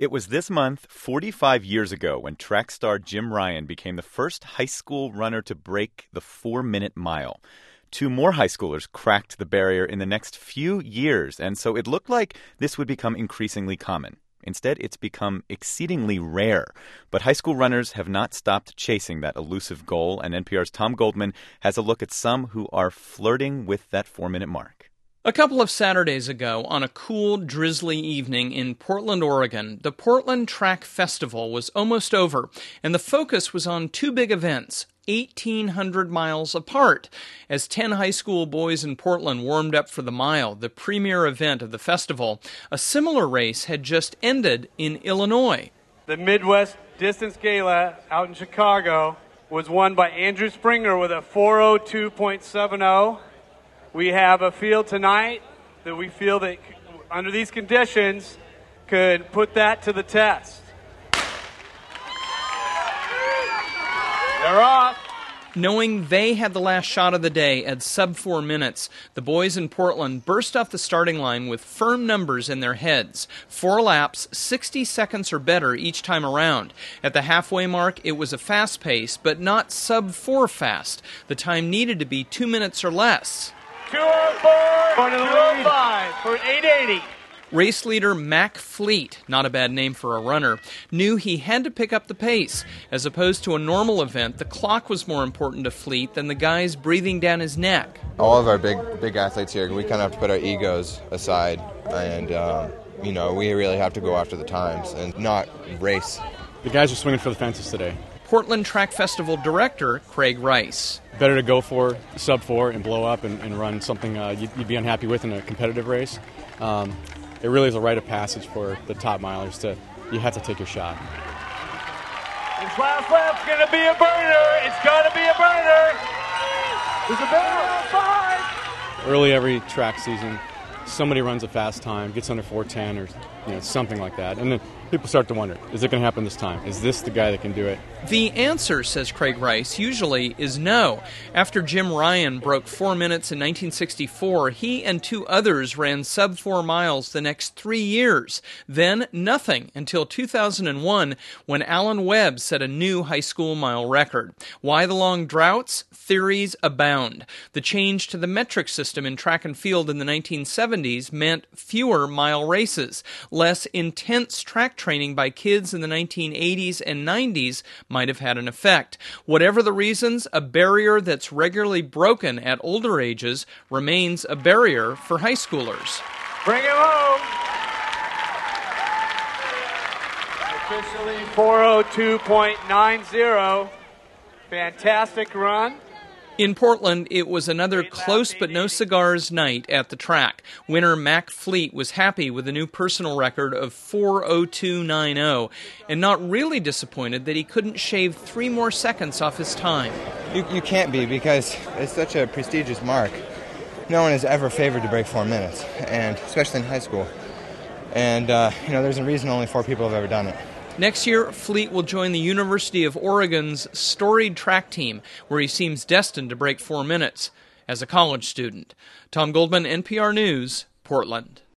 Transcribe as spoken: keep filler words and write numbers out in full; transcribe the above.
It was this month, forty-five years ago, when track star Jim Ryan became the first high school runner to break the four-minute mile. Two more high schoolers cracked the barrier in the next few years, and so it looked like this would become increasingly common. Instead, it's become exceedingly rare. But high school runners have not stopped chasing that elusive goal, and N P R's Tom Goldman has a look at some who are flirting with that four-minute mark. A couple of Saturdays ago, on a cool, drizzly evening in Portland, Oregon, the Portland Track Festival was almost over, and the focus was on two big events, eighteen hundred miles apart. As ten high school boys in Portland warmed up for the mile, the premier event of the festival, a similar race had just ended in Illinois. The Midwest Distance Gala out in Chicago was won by Andrew Springer with a four oh two point seven oh. We have a field tonight that we feel that under these conditions could put that to the test. They're off. Knowing they had the last shot of the day at sub four minutes, the boys in Portland burst off the starting line with firm numbers in their heads. Four laps, sixty seconds or better each time around. At the halfway mark, it was a fast pace, but not sub four fast. The time needed to be two minutes or less. two oh four, two oh five for an eight eighty. Race leader Mac Fleet, not a bad name for a runner, knew he had to pick up the pace. As opposed to a normal event, the clock was more important to Fleet than the guys breathing down his neck. All of our big big athletes here, we kind of have to put our egos aside, and um, you know, we really have to go after the times and not race. The guys are swinging for the fences today. Portland Track Festival director Craig Rice. Better to go for sub four and blow up and, and run something uh, you'd, you'd be unhappy with in a competitive race. Um, it really is a rite of passage for the top milers to, you have to take your shot. This last lap's going to be a burner. It's got to be a burner. There's a burner on five. Early every track season, somebody runs a fast time, gets under four ten or you know something like that, and then people start to wonder, is it going to happen this time? Is this the guy that can do it? The answer, says Craig Rice, usually is no. After Jim Ryan broke four minutes in nineteen sixty-four, he and two others ran sub four miles the next three years. Then nothing until two thousand one, when Alan Webb set a new high school mile record. Why the long droughts? Theories abound. The change to the metric system in track and field in the nineteen seventies meant fewer mile races. Less intense track training by kids in the nineteen eighties and nineties might have had an effect. Whatever the reasons, a barrier that's regularly broken at older ages remains a barrier for high schoolers. Bring him home. Officially four oh two point nine oh. Fantastic run. In Portland, it was another close but no cigars night at the track. Winner Mac Fleet was happy with a new personal record of four oh two nine oh and not really disappointed that he couldn't shave three more seconds off his time. You, you can't be, because it's such a prestigious mark. No one is ever favored to break four minutes, and especially in high school. And, uh, you know, there's a reason only four people have ever done it. Next year, Fleet will join the University of Oregon's storied track team, where he seems destined to break four minutes as a college student. Tom Goldman, N P R News, Portland.